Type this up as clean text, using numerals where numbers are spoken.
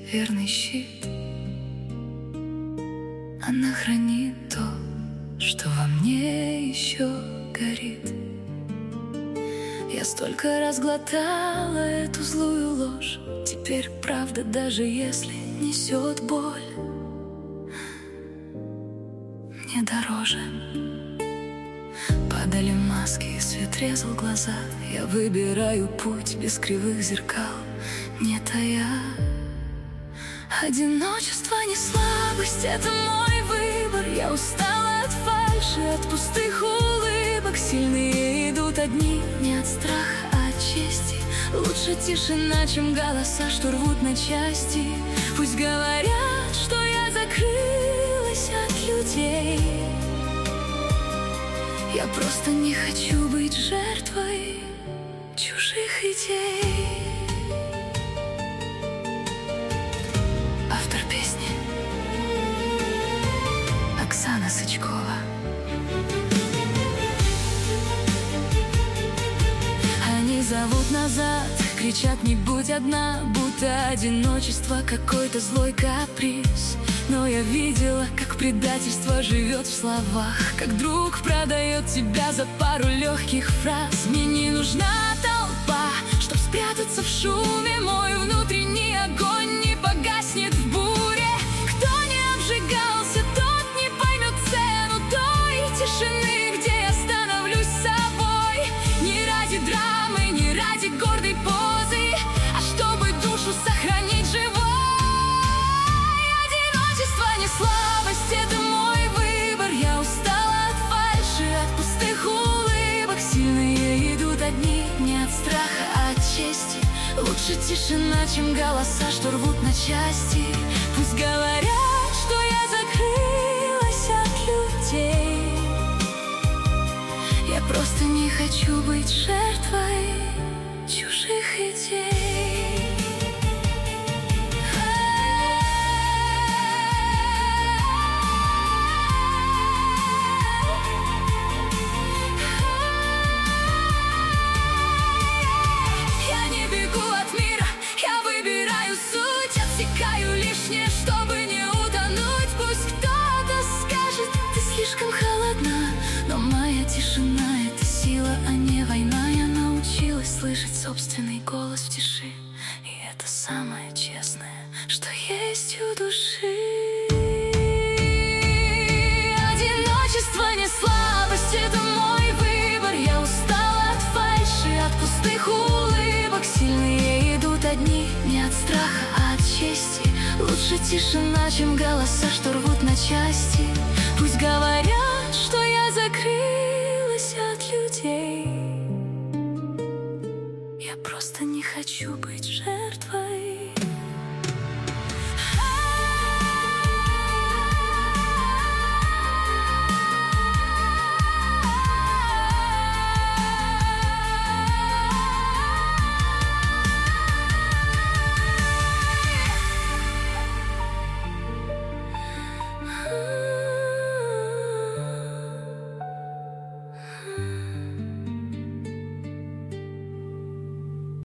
верный щит. Она хранит то, что во мне еще горит. Я столько раз глотала эту злую ложь. Теперь правда, даже если несет боль, мне дороже. Падали маски, и свет резал глаза. Я выбираю путь без кривых зеркал, не тая. Одиночество не слабость, это мой выбор. Я устала от фальши, от пустых улыбок. Сильные идут одни, не от страха, а от чести. Лучше тишина, чем голоса, что рвут на части. Пусть говорят, что я закрылась от людей. Я просто не хочу быть жертвой чужих идей. Автор песни Оксана Сычкова. Они зовут назад, кричат: не будь одна, будто одиночество какой-то злой каприз. Но я видела, как предательство живет в словах, как друг продает тебя за пару легких фраз. Мне не нужна толпа, чтоб спрятаться в шуме. Мой внутренний огонь не погаснет в буре. Кто не обжигался, тот не поймет цену той тишины, где я становлюсь собой. Не ради драмы, не ради гордой позы, а чтобы душу сохранить живой. Слабость — это мой выбор. Я устала от фальши, от пустых улыбок. Сильные идут одни, не от страха, а от чести. Лучше тишина, чем голоса, что рвут на части. Пусть говорят, что я закрылась от людей. Я просто не хочу быть жертвой чужих идей. Отсекаю лишнее, чтобы не утонуть. Пусть кто-то скажет: ты слишком холодна. Но моя тишина — это сила, а не война. Я научилась слышать собственный голос в тиши, и это самое честное, что есть у души. Одиночество не слабость, это мой выбор. Я устала от фальши, от пустых улыбок. Сильные идут одни, не от страха, а от чести. Лучше тишина, чем голоса, что рвут на части. Пусть говорят, что я закрылась от людей. Я просто не хочу быть жертвой